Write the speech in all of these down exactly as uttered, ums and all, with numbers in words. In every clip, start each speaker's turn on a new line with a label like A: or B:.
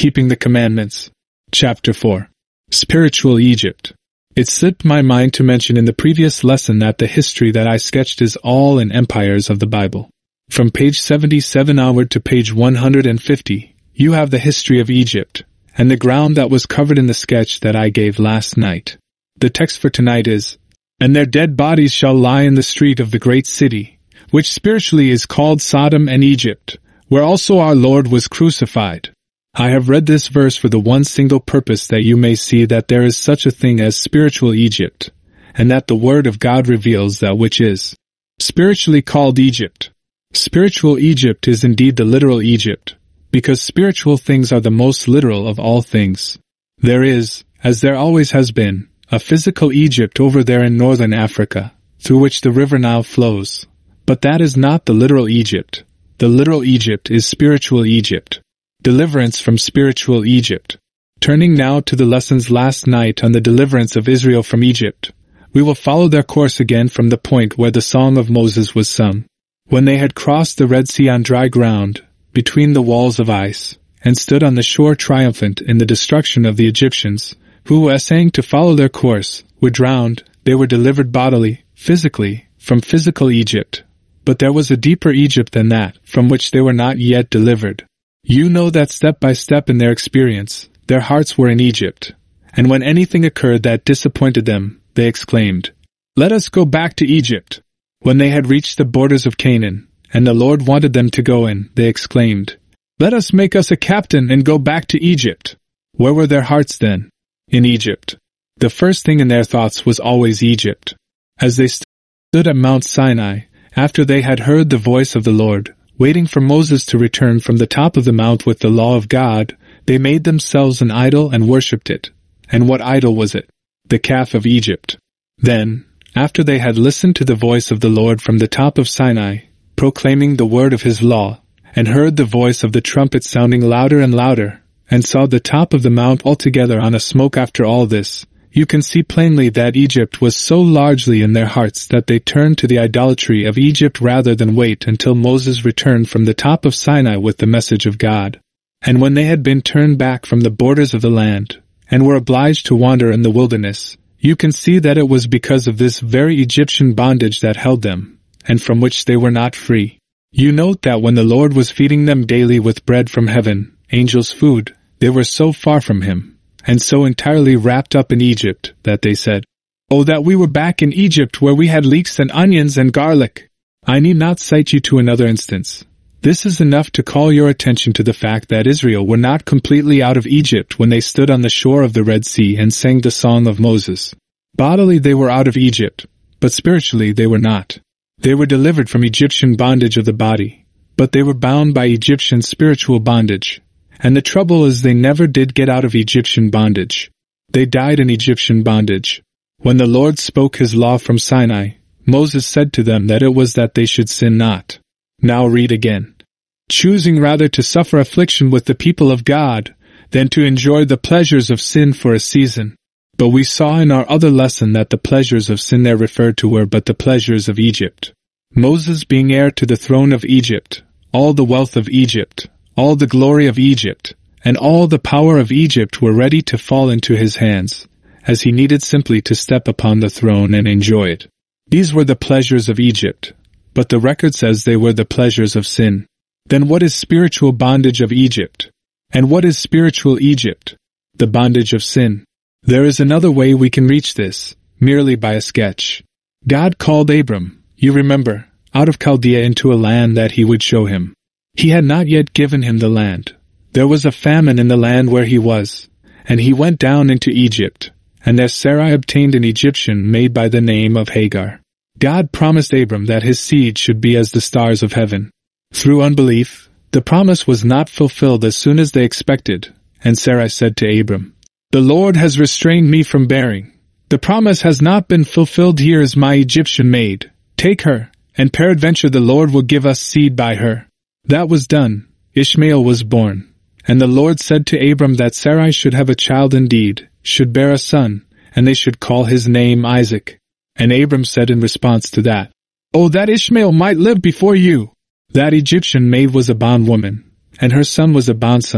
A: Keeping the Commandments. Chapter four. Spiritual Egypt. It slipped my mind to mention in the previous lesson that the history that I sketched is all in empires of the Bible. From page seventy-seven onward to page one hundred fifty, you have the history of Egypt, and the ground that was covered in the sketch that I gave last night. The text for tonight is, "And their dead bodies shall lie in the street of the great city, which spiritually is called Sodom and Egypt, where also our Lord was crucified." I have read this verse for the one single purpose that you may see that there is such a thing as spiritual Egypt, and that the Word of God reveals that which is spiritually called Egypt. Spiritual Egypt is indeed the literal Egypt, because spiritual things are the most literal of all things. There is, as there always has been, a physical Egypt over there in northern Africa, through which the river Nile flows. But that is not the literal Egypt. The literal Egypt is spiritual Egypt. Deliverance from spiritual Egypt. Turning now to the lessons last night on the deliverance of Israel from Egypt, we will follow their course again from the point where the Song of Moses was sung. When they had crossed the Red Sea on dry ground, between the walls of ice, and stood on the shore triumphant in the destruction of the Egyptians, who, essaying to follow their course, were drowned, they were delivered bodily, physically, from physical Egypt. But there was a deeper Egypt than that, from which they were not yet delivered. You know that step by step in their experience, their hearts were in Egypt. And when anything occurred that disappointed them, they exclaimed, "Let us go back to Egypt." When they had reached the borders of Canaan, and the Lord wanted them to go in, they exclaimed, "Let us make us a captain and go back to Egypt." Where were their hearts then? In Egypt. The first thing in their thoughts was always Egypt. As they stood at Mount Sinai, after they had heard the voice of the Lord, waiting for Moses to return from the top of the mount with the law of God, they made themselves an idol and worshipped it. And what idol was it? The calf of Egypt. Then, after they had listened to the voice of the Lord from the top of Sinai, proclaiming the word of his law, and heard the voice of the trumpet sounding louder and louder, and saw the top of the mount altogether on a smoke after all this, you can see plainly that Egypt was so largely in their hearts that they turned to the idolatry of Egypt rather than wait until Moses returned from the top of Sinai with the message of God. And when they had been turned back from the borders of the land, and were obliged to wander in the wilderness, you can see that it was because of this very Egyptian bondage that held them, and from which they were not free. You note that when the Lord was feeding them daily with bread from heaven, angels' food, they were so far from him, and so entirely wrapped up in Egypt, that they said, "Oh, that we were back in Egypt where we had leeks and onions and garlic." I need not cite you to another instance. This is enough to call your attention to the fact that Israel were not completely out of Egypt when they stood on the shore of the Red Sea and sang the Song of Moses. Bodily they were out of Egypt, but spiritually they were not. They were delivered from Egyptian bondage of the body, but they were bound by Egyptian spiritual bondage. And the trouble is they never did get out of Egyptian bondage. They died in Egyptian bondage. When the Lord spoke his law from Sinai, Moses said to them that it was that they should sin not. Now read again. Choosing rather to suffer affliction with the people of God, than to enjoy the pleasures of sin for a season. But we saw in our other lesson that the pleasures of sin there referred to were but the pleasures of Egypt. Moses being heir to the throne of Egypt, all the wealth of Egypt, all the glory of Egypt, and all the power of Egypt were ready to fall into his hands, as he needed simply to step upon the throne and enjoy it. These were the pleasures of Egypt, but the record says they were the pleasures of sin. Then what is spiritual bondage of Egypt? And what is spiritual Egypt? The bondage of sin. There is another way we can reach this, merely by a sketch. God called Abram, you remember, out of Chaldea into a land that he would show him. He had not yet given him the land. There was a famine in the land where he was, and he went down into Egypt, and there Sarai obtained an Egyptian maid by the name of Hagar. God promised Abram that his seed should be as the stars of heaven. Through unbelief, the promise was not fulfilled as soon as they expected, and Sarai said to Abram, "The Lord has restrained me from bearing. The promise has not been fulfilled. Here is my Egyptian maid. Take her, and peradventure the Lord will give us seed by her." That was done. Ishmael was born. And the Lord said to Abram that Sarai should have a child indeed, should bear a son, and they should call his name Isaac. And Abram said in response to that, "Oh, that Ishmael might live before you." That Egyptian maid was a bondwoman, and her son was a bondson,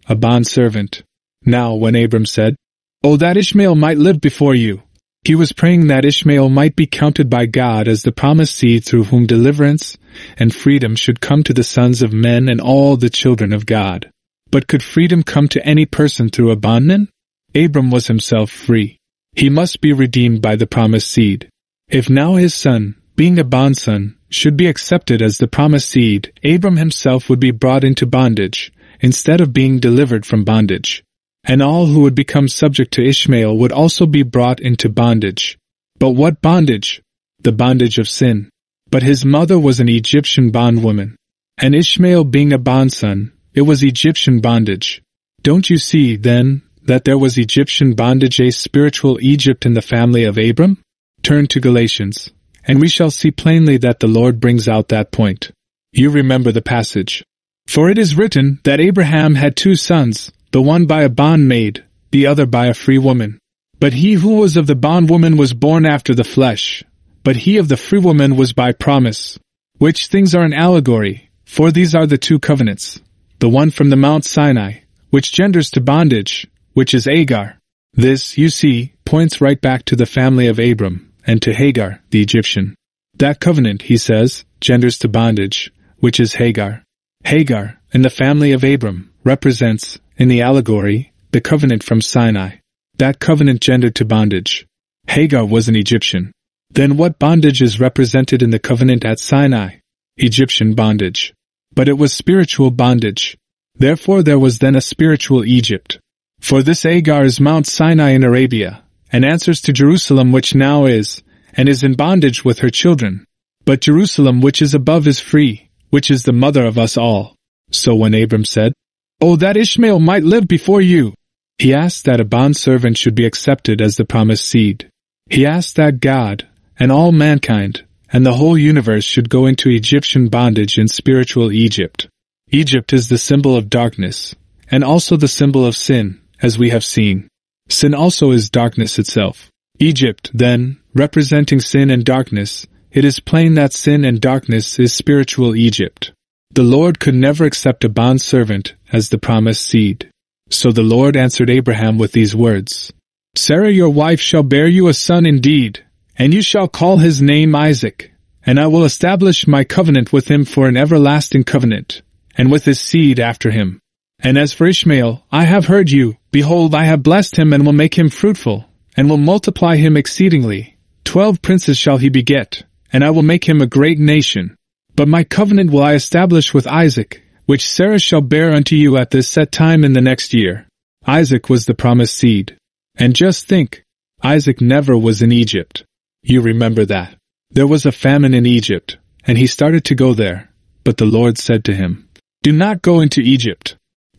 A: a bondservant. Now when Abram said, "Oh, that Ishmael might live before you," he was praying that Ishmael might be counted by God as the promised seed through whom deliverance and freedom should come to the sons of men and all the children of God. But could freedom come to any person through a bondman? Abram was himself free. He must be redeemed by the promised seed. If now his son, being a bondson, should be accepted as the promised seed, Abram himself would be brought into bondage, instead of being delivered from bondage. And all who would become subject to Ishmael would also be brought into bondage. But what bondage? The bondage of sin. But his mother was an Egyptian bondwoman. And Ishmael being a bondson, it was Egyptian bondage. Don't you see, then, that there was Egyptian bondage, a spiritual Egypt in the family of Abram? Turn to Galatians, and we shall see plainly that the Lord brings out that point. You remember the passage. For it is written that Abraham had two sons, the one by a bondmaid, the other by a free woman. But he who was of the bondwoman was born after the flesh, but he of the free woman was by promise. Which things are an allegory, for these are the two covenants. The one from the Mount Sinai, which genders to bondage, which is Hagar. This, you see, points right back to the family of Abram, and to Hagar, the Egyptian. That covenant, he says, genders to bondage, which is Hagar. Hagar, in the family of Abram, represents, in the allegory, the covenant from Sinai. That covenant gendered to bondage. Hagar was an Egyptian. Then what bondage is represented in the covenant at Sinai? Egyptian bondage. But it was spiritual bondage. Therefore there was then a spiritual Egypt. For this Hagar is Mount Sinai in Arabia, and answers to Jerusalem which now is, and is in bondage with her children. But Jerusalem which is above is free, which is the mother of us all. So when Abram said, "Oh, that Ishmael might live before you," he asked that a bondservant should be accepted as the promised seed. He asked that God, and all mankind, and the whole universe should go into Egyptian bondage in spiritual Egypt. Egypt is the symbol of darkness, and also the symbol of sin, as we have seen. Sin also is darkness itself. Egypt, then, representing sin and darkness, it is plain that sin and darkness is spiritual Egypt. The Lord could never accept a bondservant as the promised seed. So the Lord answered Abraham with these words, "Sarah your wife shall bear you a son indeed, and you shall call his name Isaac, and I will establish my covenant with him for an everlasting covenant, and with his seed after him. And as for Ishmael, I have heard you, behold, I have blessed him and will make him fruitful, and will multiply him exceedingly. Twelve princes shall he beget, and I will make him a great nation. But my covenant will I establish with Isaac, which Sarah shall bear unto you at this set time in the next year." Isaac was the promised seed. And just think, Isaac never was in Egypt. You remember that. There was a famine in Egypt, and he started to go there. But the Lord said to him, "Do not go into Egypt."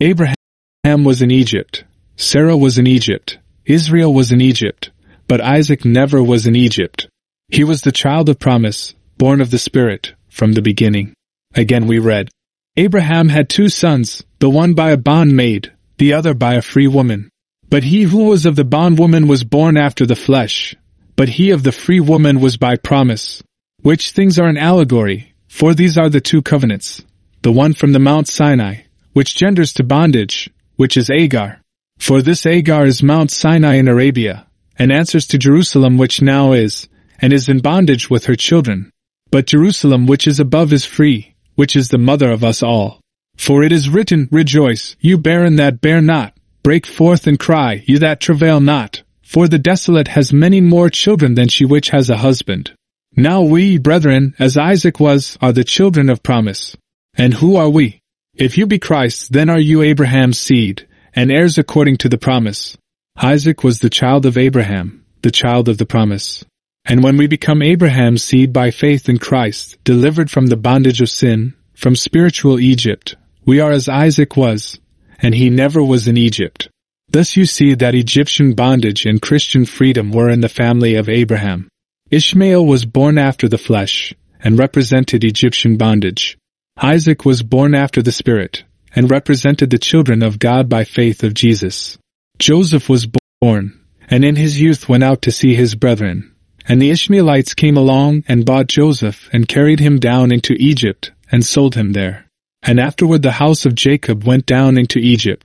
A: Abraham was in Egypt. Sarah was in Egypt. Israel was in Egypt. But Isaac never was in Egypt. He was the child of promise, born of the Spirit, from the beginning. Again we read, Abraham had two sons, the one by a bondmaid, the other by a free woman. But he who was of the bondwoman was born after the flesh, but he of the free woman was by promise. Which things are an allegory, for these are the two covenants. The one from the Mount Sinai, which genders to bondage, which is Hagar. For this Hagar is Mount Sinai in Arabia, and answers to Jerusalem which now is, and is in bondage with her children. But Jerusalem which is above is free, which is the mother of us all. For it is written, Rejoice, you barren that bear not, break forth and cry, you that travail not, for the desolate has many more children than she which has a husband. Now we, brethren, as Isaac was, are the children of promise. And who are we? If you be Christ, then are you Abraham's seed, and heirs according to the promise. Isaac was the child of Abraham, the child of the promise. And when we become Abraham's seed by faith in Christ, delivered from the bondage of sin, from spiritual Egypt, we are as Isaac was, and he never was in Egypt. Thus you see that Egyptian bondage and Christian freedom were in the family of Abraham. Ishmael was born after the flesh, and represented Egyptian bondage. Isaac was born after the Spirit, and represented the children of God by faith of Jesus. Joseph was born, and in his youth went out to see his brethren. And the Ishmaelites came along and bought Joseph and carried him down into Egypt and sold him there. And afterward the house of Jacob went down into Egypt,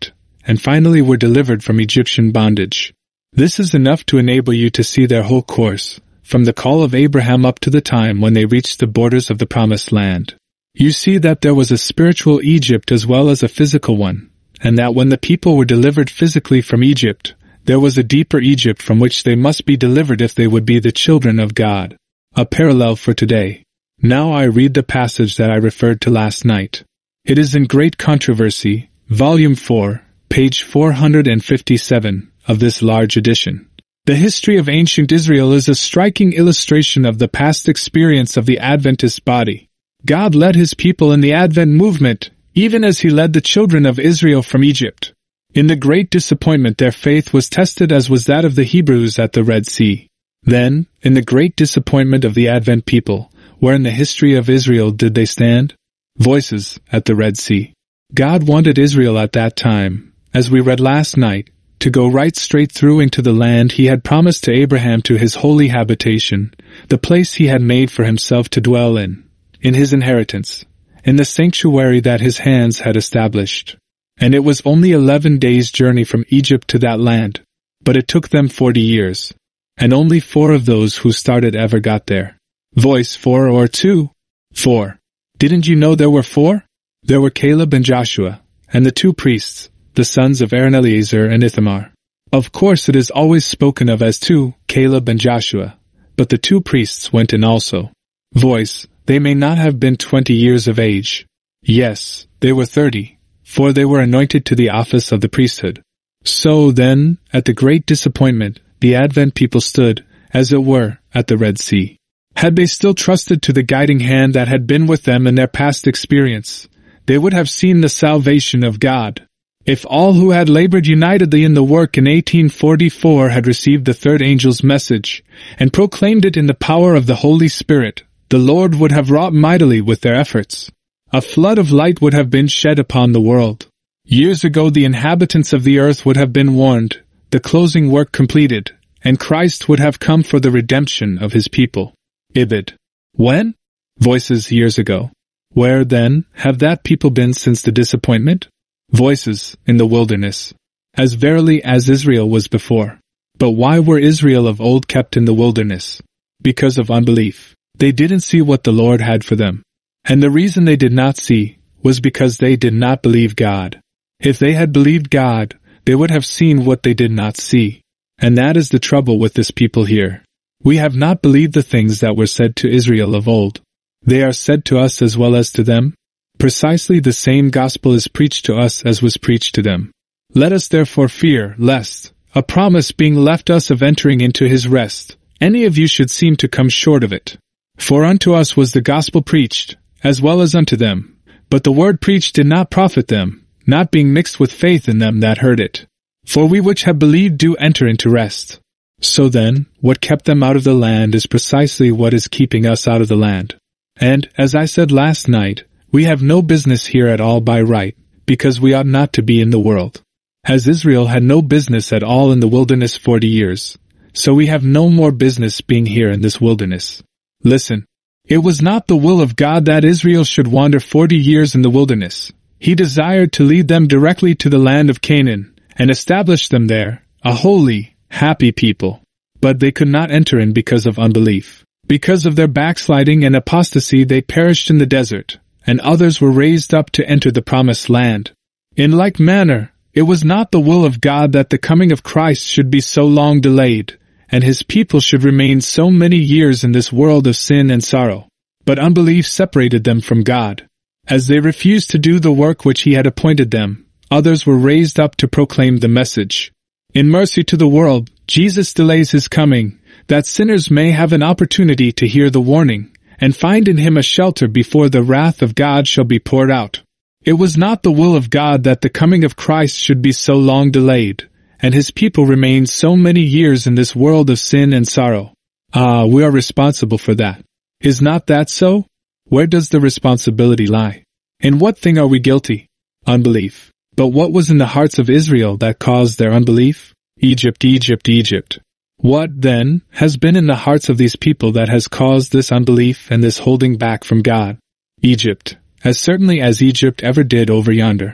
A: and finally were delivered from Egyptian bondage. This is enough to enable you to see their whole course, from the call of Abraham up to the time when they reached the borders of the Promised Land. You see that there was a spiritual Egypt as well as a physical one, and that when the people were delivered physically from Egypt, there was a deeper Egypt from which they must be delivered if they would be the children of God. A parallel for today. Now I read the passage that I referred to last night. It is in Great Controversy, Volume four, page four hundred fifty-seven, of this large edition. The history of ancient Israel is a striking illustration of the past experience of the Adventist body. God led his people in the Advent movement, even as he led the children of Israel from Egypt. In the great disappointment their faith was tested as was that of the Hebrews at the Red Sea. Then, in the great disappointment of the Advent people, where in the history of Israel did they stand? Voices at the Red Sea. God wanted Israel at that time, as we read last night, to go right straight through into the land he had promised to Abraham, to his holy habitation, the place he had made for himself to dwell in, in his inheritance, in the sanctuary that his hands had established. And it was only eleven days' journey from Egypt to that land, but it took them forty years, and only four of those who started ever got there. Voice four or two? Four. Didn't you know there were four? There were Caleb and Joshua, and the two priests, the sons of Aaron, Eleazar and Ithamar. Of course it is always spoken of as two, Caleb and Joshua, but the two priests went in also. Voice, they may not have been twenty years of age. Yes, they were thirty, for they were anointed to the office of the priesthood. So then, at the great disappointment, the Advent people stood, as it were, at the Red Sea. Had they still trusted to the guiding hand that had been with them in their past experience, they would have seen the salvation of God. If all who had labored unitedly in the work in eighteen forty-four had received the third angel's message, and proclaimed it in the power of the Holy Spirit, the Lord would have wrought mightily with their efforts. A flood of light would have been shed upon the world. Years ago the inhabitants of the earth would have been warned, the closing work completed, and Christ would have come for the redemption of his people. Ibid. When? Voices years ago. Where, then, have that people been since the disappointment? Voices, in the wilderness. As verily as Israel was before. But why were Israel of old kept in the wilderness? Because of unbelief. They didn't see what the Lord had for them. And the reason they did not see was because they did not believe God. If they had believed God, they would have seen what they did not see. And that is the trouble with this people here. We have not believed the things that were said to Israel of old. They are said to us as well as to them. Precisely the same gospel is preached to us as was preached to them. Let us therefore fear, lest, a promise being left us of entering into his rest, any of you should seem to come short of it. For unto us was the gospel preached, as well as unto them. But the word preached did not profit them, not being mixed with faith in them that heard it. For we which have believed do enter into rest. So then, what kept them out of the land is precisely what is keeping us out of the land. And, as I said last night, we have no business here at all by right, because we ought not to be in the world. As Israel had no business at all in the wilderness forty years, so we have no more business being here in this wilderness. Listen. It was not the will of God that Israel should wander forty years in the wilderness. He desired to lead them directly to the land of Canaan, and establish them there, a holy, happy people. But they could not enter in because of unbelief. Because of their backsliding and apostasy they perished in the desert, and others were raised up to enter the promised land. In like manner, it was not the will of God that the coming of Christ should be so long delayed, and his people should remain so many years in this world of sin and sorrow. But unbelief separated them from God. As they refused to do the work which he had appointed them, others were raised up to proclaim the message. In mercy to the world, Jesus delays his coming, that sinners may have an opportunity to hear the warning, and find in him a shelter before the wrath of God shall be poured out. It was not the will of God that the coming of Christ should be so long delayed, and his people remain so many years in this world of sin and sorrow. Ah, we are responsible for that. Is not that so? Where does the responsibility lie? In what thing are we guilty? Unbelief. But what was in the hearts of Israel that caused their unbelief? Egypt, Egypt, Egypt. What, then, has been in the hearts of these people that has caused this unbelief and this holding back from God? Egypt, as certainly as Egypt ever did over yonder.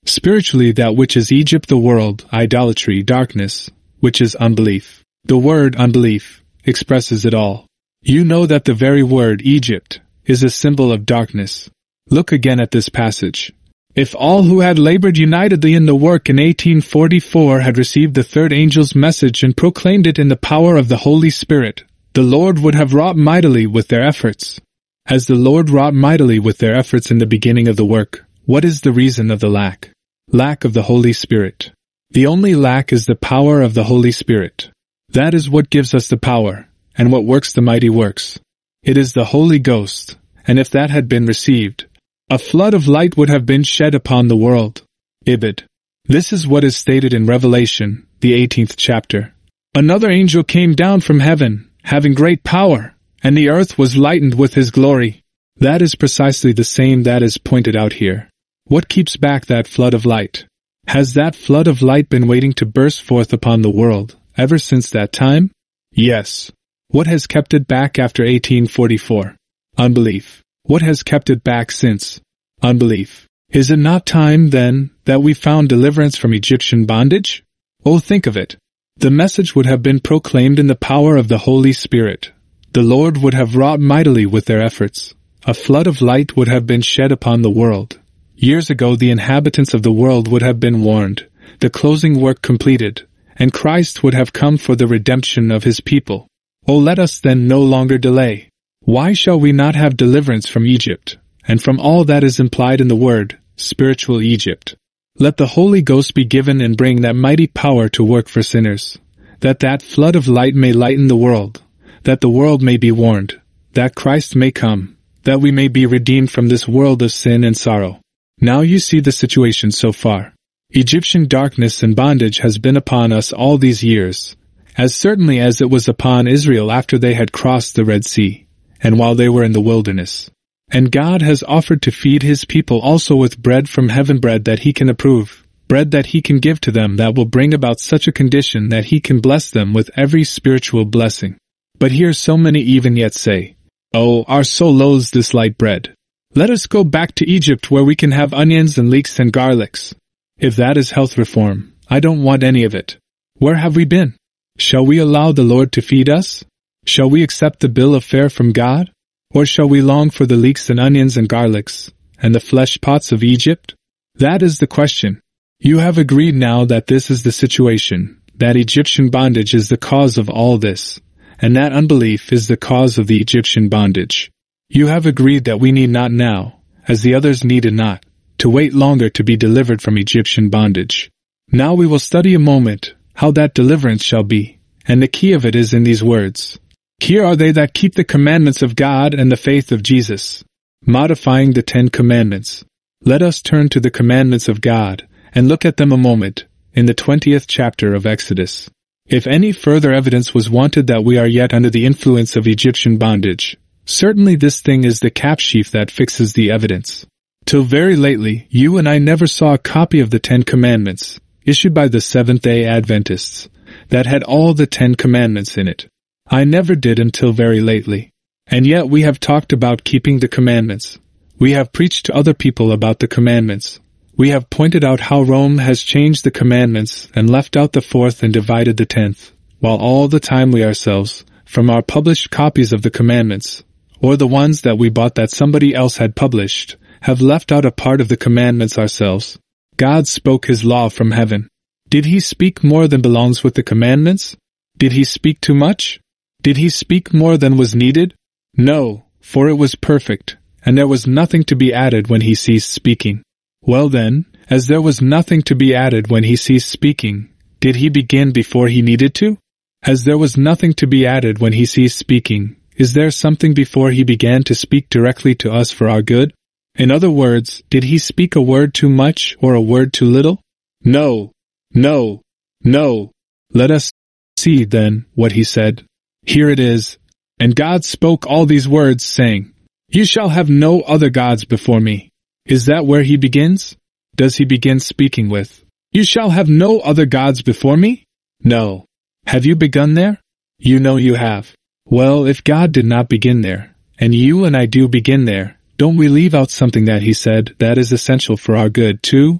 A: Spiritually, that which is Egypt, the world, idolatry, darkness, which is unbelief. The word unbelief expresses it all. You know that the very word Egypt is a symbol of darkness. Look again at this passage. If all who had labored unitedly in the work in eighteen forty-four had received the third angel's message and proclaimed it in the power of the Holy Spirit, the Lord would have wrought mightily with their efforts. As the Lord wrought mightily with their efforts in the beginning of the work, what is the reason of the lack? Lack of the Holy Spirit. The only lack is the power of the Holy Spirit. That is what gives us the power, and what works the mighty works. It is the Holy Ghost, and if that had been received, a flood of light would have been shed upon the world. Ibid. This is what is stated in Revelation, the eighteenth chapter. Another angel came down from heaven, having great power, and the earth was lightened with his glory. That is precisely the same that is pointed out here. What keeps back that flood of light? Has that flood of light been waiting to burst forth upon the world ever since that time? Yes. What has kept it back after eighteen forty-four? Unbelief. What has kept it back since? Unbelief. Is it not time, then, that we found deliverance from Egyptian bondage? Oh, think of it. The message would have been proclaimed in the power of the Holy Spirit. The Lord would have wrought mightily with their efforts. A flood of light would have been shed upon the world. Years ago the inhabitants of the world would have been warned, the closing work completed, and Christ would have come for the redemption of his people. Oh, let us then no longer delay. Why shall we not have deliverance from Egypt, and from all that is implied in the word, spiritual Egypt? Let the Holy Ghost be given and bring that mighty power to work for sinners, that that flood of light may lighten the world, that the world may be warned, that Christ may come, that we may be redeemed from this world of sin and sorrow. Now you see the situation so far. Egyptian darkness and bondage has been upon us all these years, as certainly as it was upon Israel after they had crossed the Red Sea, and while they were in the wilderness. And God has offered to feed his people also with bread from heaven, bread that he can approve, bread that he can give to them that will bring about such a condition that he can bless them with every spiritual blessing. But here so many even yet say, "Oh, our soul loathes this light bread. Let us go back to Egypt where we can have onions and leeks and garlics." If that is health reform, I don't want any of it. Where have we been? Shall we allow the Lord to feed us? Shall we accept the bill of fare from God? Or shall we long for the leeks and onions and garlics, and the flesh pots of Egypt? That is the question. You have agreed now that this is the situation, that Egyptian bondage is the cause of all this, and that unbelief is the cause of the Egyptian bondage. You have agreed that we need not now, as the others needed not, to wait longer to be delivered from Egyptian bondage. Now we will study a moment how that deliverance shall be, and the key of it is in these words. Here are they that keep the commandments of God and the faith of Jesus, modifying the Ten Commandments. Let us turn to the commandments of God, and look at them a moment, in the twentieth chapter of Exodus. If any further evidence was wanted that we are yet under the influence of Egyptian bondage, certainly this thing is the capsheaf that fixes the evidence. Till very lately, you and I never saw a copy of the Ten Commandments, issued by the Seventh-day Adventists, that had all the Ten Commandments in it. I never did until very lately. And yet we have talked about keeping the commandments. We have preached to other people about the commandments. We have pointed out how Rome has changed the commandments and left out the fourth and divided the tenth, while all the time we ourselves, from our published copies of the commandments, or the ones that we bought that somebody else had published, have left out a part of the commandments ourselves. God spoke his law from heaven. Did he speak more than belongs with the commandments? Did he speak too much? Did he speak more than was needed? No, for it was perfect, and there was nothing to be added when he ceased speaking. Well then, as there was nothing to be added when he ceased speaking, did he begin before he needed to? As there was nothing to be added when he ceased speaking, is there something before he began to speak directly to us for our good? In other words, did he speak a word too much or a word too little? No, no, no. Let us see, then, what he said. Here it is. And God spoke all these words, saying, You shall have no other gods before me. Is that where he begins? Does he begin speaking with, You shall have no other gods before me? No. Have you begun there? You know you have. Well, if God did not begin there, and you and I do begin there, don't we leave out something that he said that is essential for our good, too?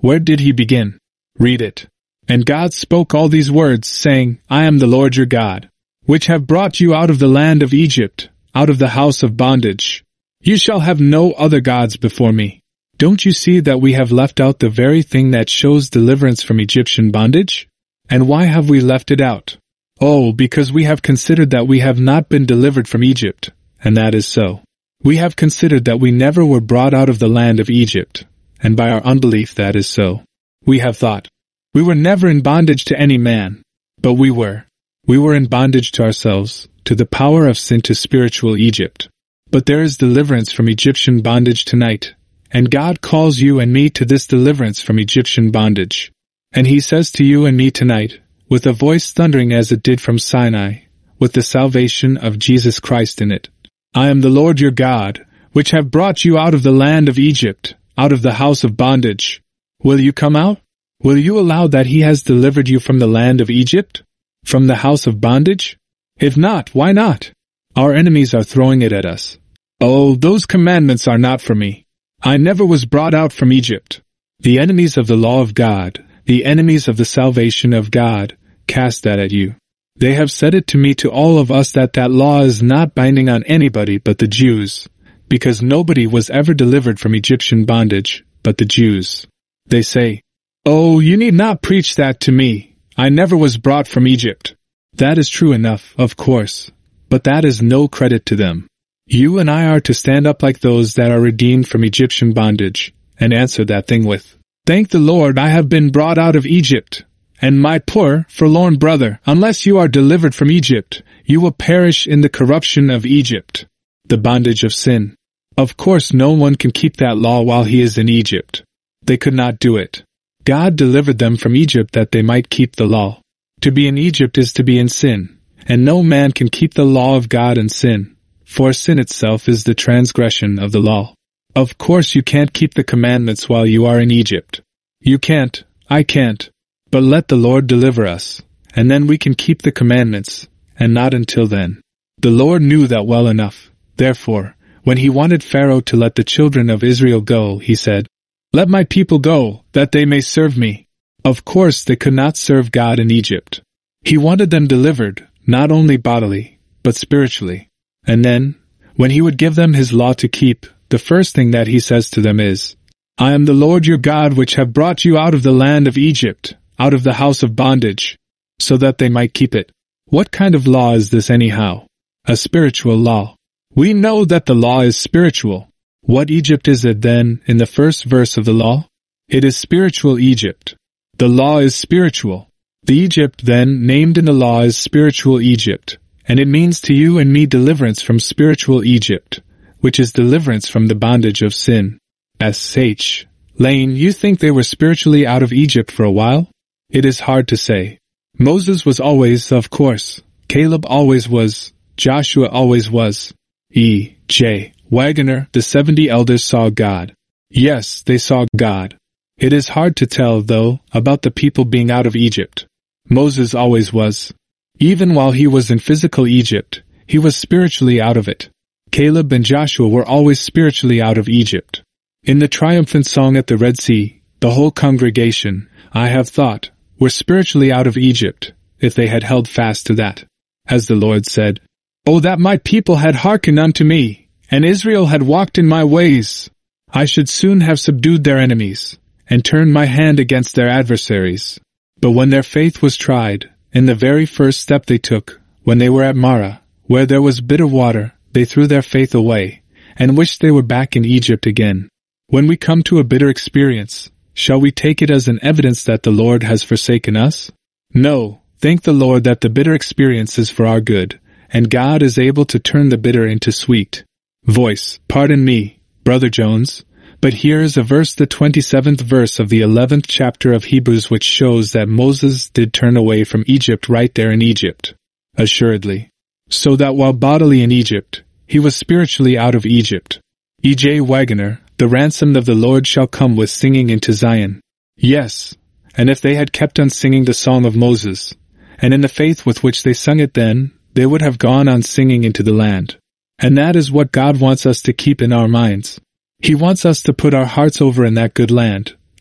A: Where did he begin? Read it. And God spoke all these words, saying, I am the Lord your God, which have brought you out of the land of Egypt, out of the house of bondage. You shall have no other gods before me. Don't you see that we have left out the very thing that shows deliverance from Egyptian bondage? And why have we left it out? Oh, because we have considered that we have not been delivered from Egypt, and that is so. We have considered that we never were brought out of the land of Egypt, and by our unbelief that is so. We have thought, we were never in bondage to any man, but we were. We were in bondage to ourselves, to the power of sin, to spiritual Egypt. But there is deliverance from Egyptian bondage tonight, and God calls you and me to this deliverance from Egyptian bondage. And he says to you and me tonight, with a voice thundering as it did from Sinai, with the salvation of Jesus Christ in it, I am the Lord your God, which have brought you out of the land of Egypt, out of the house of bondage. Will you come out? Will you allow that he has delivered you from the land of Egypt? From the house of bondage? If not, why not? Our enemies are throwing it at us. Oh, those commandments are not for me. I never was brought out from Egypt. The enemies of the law of God, the enemies of the salvation of God, cast that at you. They have said it to me, to all of us, that that law is not binding on anybody but the Jews, because nobody was ever delivered from Egyptian bondage but the Jews. They say, oh, you need not preach that to me. I never was brought from Egypt. That is true enough, of course, but that is no credit to them. You and I are to stand up like those that are redeemed from Egyptian bondage, and answer that thing with, thank the Lord, I have been brought out of Egypt. And my poor, forlorn brother, unless you are delivered from Egypt, you will perish in the corruption of Egypt, the bondage of sin. Of course no one can keep that law while he is in Egypt. They could not do it. God delivered them from Egypt that they might keep the law. To be in Egypt is to be in sin, and no man can keep the law of God in sin, for sin itself is the transgression of the law. Of course you can't keep the commandments while you are in Egypt. You can't, I can't. But let the Lord deliver us, and then we can keep the commandments, and not until then. The Lord knew that well enough. Therefore, when he wanted Pharaoh to let the children of Israel go, he said, let my people go, that they may serve me. Of course they could not serve God in Egypt. He wanted them delivered, not only bodily, but spiritually. And then, when he would give them his law to keep, the first thing that he says to them is, I am the Lord your God, which have brought you out of the land of Egypt, out of the house of bondage, so that they might keep it. What kind of law is this anyhow? A spiritual law. We know that the law is spiritual. What Egypt is it then in the first verse of the law? It is spiritual Egypt. The law is spiritual. The Egypt then named in the law is spiritual Egypt, and it means to you and me deliverance from spiritual Egypt, which is deliverance from the bondage of sin. S H Lane, you think they were spiritually out of Egypt for a while? It is hard to say. Moses was always, of course. Caleb always was. Joshua always was. E. J. Waggoner, the seventy elders saw God. Yes, they saw God. It is hard to tell, though, about the people being out of Egypt. Moses always was. Even while he was in physical Egypt, he was spiritually out of it. Caleb and Joshua were always spiritually out of Egypt. In the triumphant song at the Red Sea, the whole congregation, I have thought, were spiritually out of Egypt, if they had held fast to that. As the Lord said, oh, that my people had hearkened unto me, and Israel had walked in my ways! I should soon have subdued their enemies, and turned my hand against their adversaries. But when their faith was tried, in the very first step they took, when they were at Marah, where there was bitter water, they threw their faith away, and wished they were back in Egypt again. When we come to a bitter experience, shall we take it as an evidence that the Lord has forsaken us? No, thank the Lord that the bitter experience is for our good, and God is able to turn the bitter into sweet. Voice, pardon me, Brother Jones, but here is a verse, the twenty-seventh verse of the eleventh chapter of Hebrews, which shows that Moses did turn away from Egypt right there in Egypt. Assuredly. So that while bodily in Egypt, he was spiritually out of Egypt. E. J. Waggoner, the ransomed of the Lord shall come with singing into Zion. Yes, and if they had kept on singing the song of Moses, and in the faith with which they sung it then, they would have gone on singing into the land. And that is what God wants us to keep in our minds. He wants us to put our hearts over in that good land,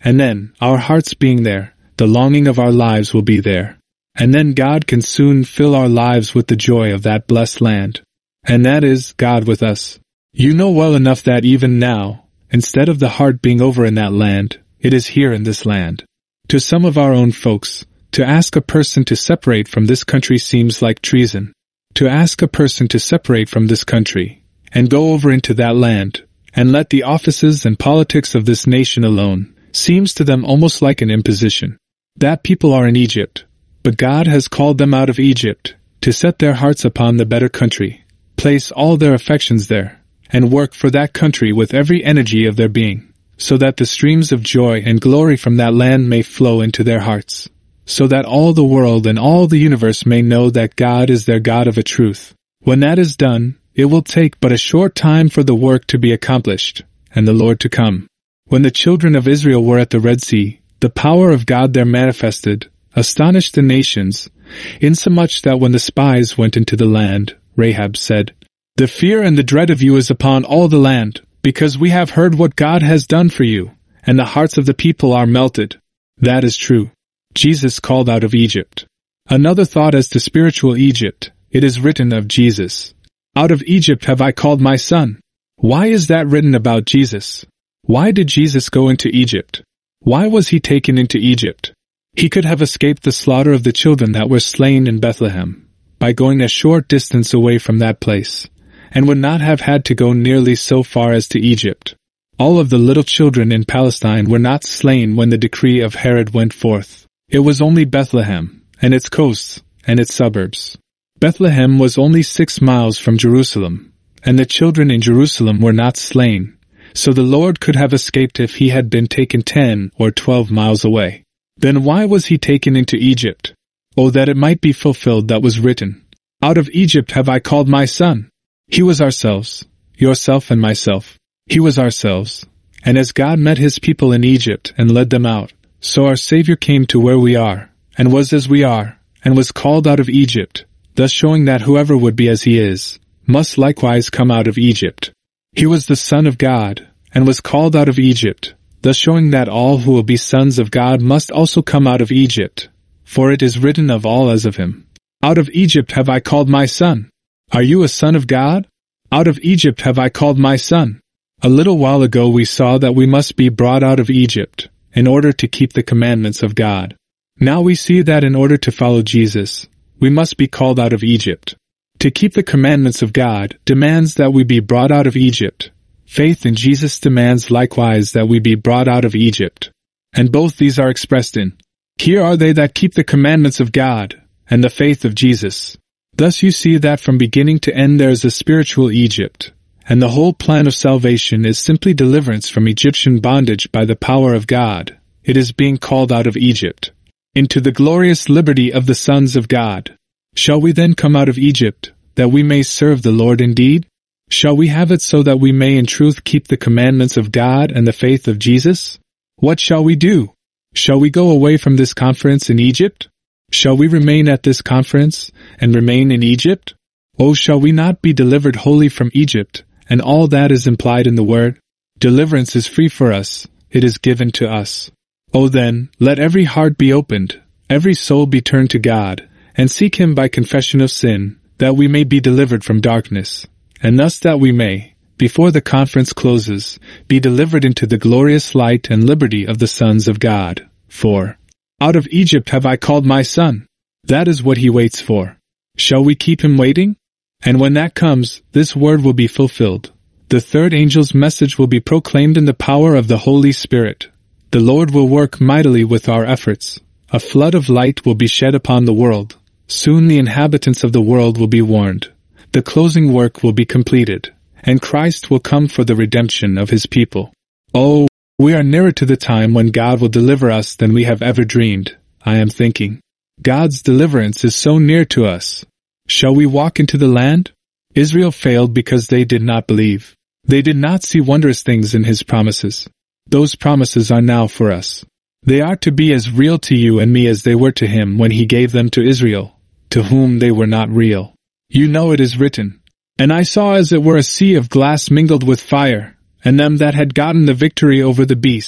A: And then, our hearts being there, the longing of our lives will be there. And then God can soon fill our lives with the joy of that blessed land. And that is, God with us. You know well enough that even now, instead of the heart being over in that land, it is here in this land. To some of our own folks, to ask a person to separate from this country seems like treason. To ask a person to separate from this country, and go over into that land, and let the offices and politics of this nation alone, seems to them almost like an imposition. That people are in Egypt, but God has called them out of Egypt, to set their hearts upon the better country, place all their affections there, and work for that country with every energy of their being, so that the streams of joy and glory from that land may flow into their hearts, so that all the world and all the universe may know that God is their God of a truth. When that is done, it will take but a short time for the work to be accomplished, and the Lord to come. When the children of Israel were at the Red Sea, the power of God there manifested, astonished the nations, insomuch that when the spies went into the land, Rahab said, "The fear and the dread of you is upon all the land, because we have heard what God has done for you, and the hearts of the people are melted." That is true. Jesus called out of Egypt. Another thought as to spiritual Egypt. It is written of Jesus, "Out of Egypt have I called my son." Why is that written about Jesus? Why did Jesus go into Egypt? Why was he taken into Egypt? He could have escaped the slaughter of the children that were slain in Bethlehem by going a short distance away from that place, and would not have had to go nearly so far as to Egypt. All of the little children in Palestine were not slain when the decree of Herod went forth. It was only Bethlehem, and its coasts, and its suburbs. Bethlehem was only six miles from Jerusalem, and the children in Jerusalem were not slain, so the Lord could have escaped if he had been taken ten or twelve miles away. Then why was he taken into Egypt? Oh, that it might be fulfilled that was written, "Out of Egypt have I called my son." He was ourselves, yourself and myself. He was ourselves. And as God met his people in Egypt and led them out, so our Savior came to where we are, and was as we are, and was called out of Egypt, thus showing that whoever would be as he is, must likewise come out of Egypt. He was the Son of God, and was called out of Egypt, thus showing that all who will be sons of God must also come out of Egypt. For it is written of all as of him, "Out of Egypt have I called my son." Are you a son of God? Out of Egypt have I called my son. A little while ago we saw that we must be brought out of Egypt, in order to keep the commandments of God. Now we see that in order to follow Jesus, we must be called out of Egypt. To keep the commandments of God demands that we be brought out of Egypt. Faith in Jesus demands likewise that we be brought out of Egypt. And both these are expressed in, "Here are they that keep the commandments of God, and the faith of Jesus." Thus you see that from beginning to end there is a spiritual Egypt, and the whole plan of salvation is simply deliverance from Egyptian bondage by the power of God. It is being called out of Egypt, into the glorious liberty of the sons of God. Shall we then come out of Egypt, that we may serve the Lord indeed? Shall we have it so that we may in truth keep the commandments of God and the faith of Jesus? What shall we do? Shall we go away from this conference in Egypt? Shall we remain at this conference, and remain in Egypt? Oh, shall we not be delivered wholly from Egypt, and all that is implied in the word? Deliverance is free for us, it is given to us. Oh then, let every heart be opened, every soul be turned to God, and seek him by confession of sin, that we may be delivered from darkness, and thus that we may, before the conference closes, be delivered into the glorious light and liberty of the sons of God. For, "Out of Egypt have I called my son." That is what he waits for. Shall we keep him waiting? And when that comes, this word will be fulfilled. The third angel's message will be proclaimed in the power of the Holy Spirit. The Lord will work mightily with our efforts. A flood of light will be shed upon the world. Soon the inhabitants of the world will be warned. The closing work will be completed, and Christ will come for the redemption of his people. Oh, we are nearer to the time when God will deliver us than we have ever dreamed, I am thinking. God's deliverance is so near to us. Shall we walk into the land? Israel failed because they did not believe. They did not see wondrous things in his promises. Those promises are now for us. They are to be as real to you and me as they were to him when he gave them to Israel, to whom they were not real. You know it is written, "And I saw as it were a sea of glass mingled with fire, and them that had gotten the victory over the beast,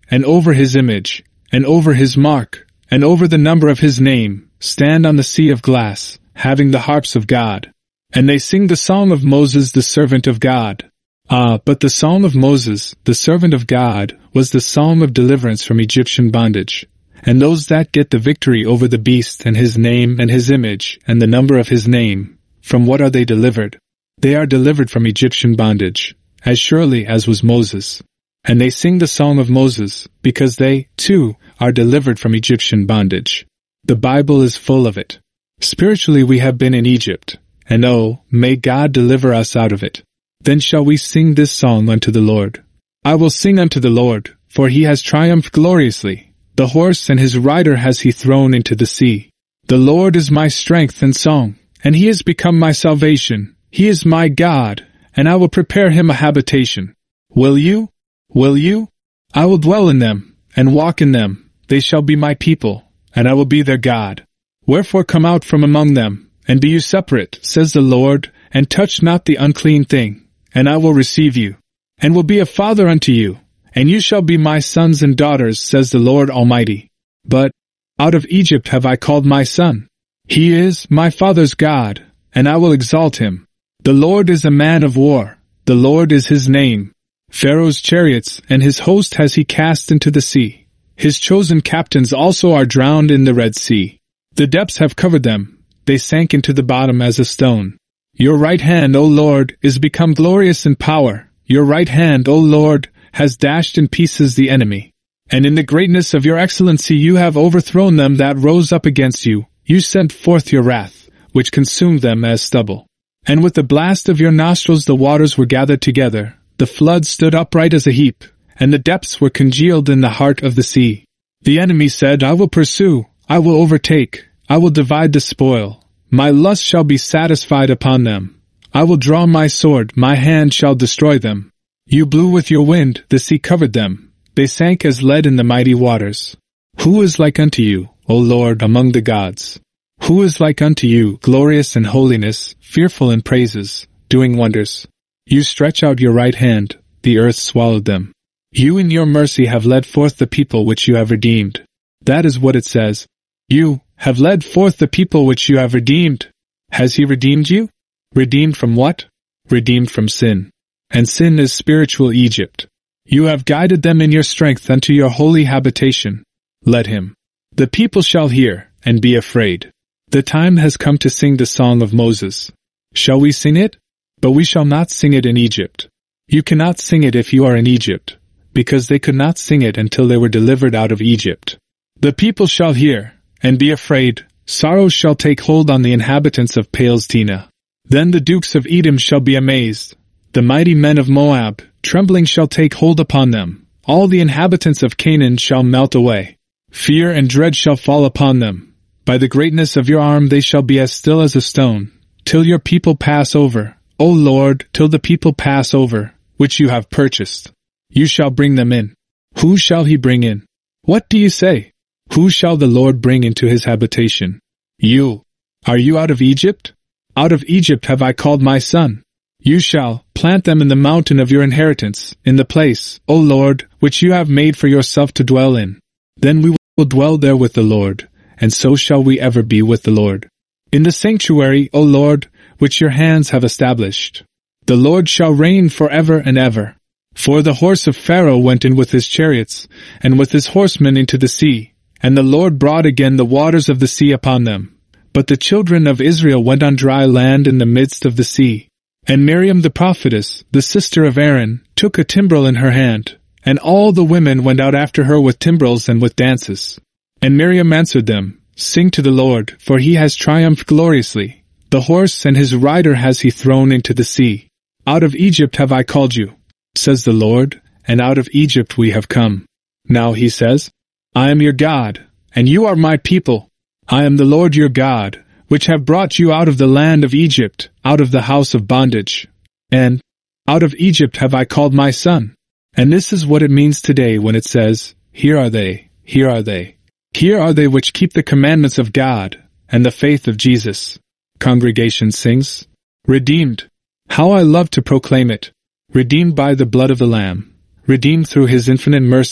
A: and over his image, and over his mark, and over the number of his name, stand on the sea of glass, having the harps of God. And they sing the song of Moses the servant of God. Ah, but the song of Moses, the servant of God, was the psalm of deliverance from Egyptian bondage. And those that get the victory over the beast and his name and his image and the number of his name, from what are they delivered? They are delivered from Egyptian bondage, as surely as was Moses. And they sing the song of Moses, because they, too, are delivered from Egyptian bondage. The Bible is full of it. Spiritually we have been in Egypt, and oh, may God deliver us out of it. Then shall we sing this song unto the Lord. I will sing unto the Lord, for he has triumphed gloriously. The horse and his rider has he thrown into the sea. The Lord is my strength and song, and he has become my salvation. He is my God, and I will prepare him a habitation. Will you? Will you? I will dwell in them, and walk in them. They shall be my people, and I will be their God. Wherefore come out from among them, and be you separate, says the Lord, and touch not the unclean thing. And I will receive you, and will be a father unto you, and you shall be my sons and daughters, says the Lord Almighty. But out of Egypt have I called my son. He is my father's God, and I will exalt him. The Lord is a man of war, the Lord is his name. Pharaoh's chariots and his host has he cast into the sea. His chosen captains also are drowned in the Red Sea. The depths have covered them, they sank into the bottom as a stone. Your right hand, O Lord, is become glorious in power. Your right hand, O Lord, has dashed in pieces the enemy. And in the greatness of your excellency you have overthrown them that rose up against you. You sent forth your wrath, which consumed them as stubble. And with the blast of your nostrils the waters were gathered together. The flood stood upright as a heap, and the depths were congealed in the heart of the sea. The enemy said, I will pursue, I will overtake, I will divide the spoil. My lust shall be satisfied upon them. I will draw my sword, my hand shall destroy them. You blew with your wind, the sea covered them. They sank as lead in the mighty waters. Who is like unto you, O Lord, among the gods? Who is like unto you, glorious in holiness, fearful in praises, doing wonders? You stretch out your right hand, the earth swallowed them. You in your mercy have led forth the people which you have redeemed. That is what it says. You have led forth the people which you have redeemed. Has he redeemed you? Redeemed from what? Redeemed from sin. And sin is spiritual Egypt. You have guided them in your strength unto your holy habitation. Let him. The people shall hear, and be afraid. The time has come to sing the song of Moses. Shall we sing it? But we shall not sing it in Egypt. You cannot sing it if you are in Egypt, because they could not sing it until they were delivered out of Egypt. The people shall hear, and be afraid. Sorrow shall take hold on the inhabitants of Palestina. Then the dukes of Edom shall be amazed. The mighty men of Moab, trembling shall take hold upon them. All the inhabitants of Canaan shall melt away. Fear and dread shall fall upon them. By the greatness of your arm they shall be as still as a stone, till your people pass over. O Lord, till the people pass over, which you have purchased. You shall bring them in. Who shall he bring in? What do you say? Who shall the Lord bring into his habitation? You. Are you out of Egypt? Out of Egypt have I called my son. You shall plant them in the mountain of your inheritance, in the place, O Lord, which you have made for yourself to dwell in. Then we will dwell there with the Lord, and so shall we ever be with the Lord. In the sanctuary, O Lord, which your hands have established. The Lord shall reign forever and ever. For the horse of Pharaoh went in with his chariots, and with his horsemen into the sea, and the Lord brought again the waters of the sea upon them. But the children of Israel went on dry land in the midst of the sea. And Miriam the prophetess, the sister of Aaron, took a timbrel in her hand, and all the women went out after her with timbrels and with dances. And Miriam answered them, Sing to the Lord, for he has triumphed gloriously. The horse and his rider has he thrown into the sea. Out of Egypt have I called you, says the Lord, and out of Egypt we have come. Now he says, I am your God, and you are my people. I am the Lord your God, which have brought you out of the land of Egypt, out of the house of bondage. And out of Egypt have I called my son. And this is what it means today when it says, Here are they, here are they. Here are they which keep the commandments of God, and the faith of Jesus. Congregation sings, Redeemed. How I love to proclaim it. Redeemed by the blood of the Lamb. Redeemed through his infinite mercy.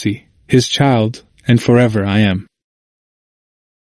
A: his child, and forever I am.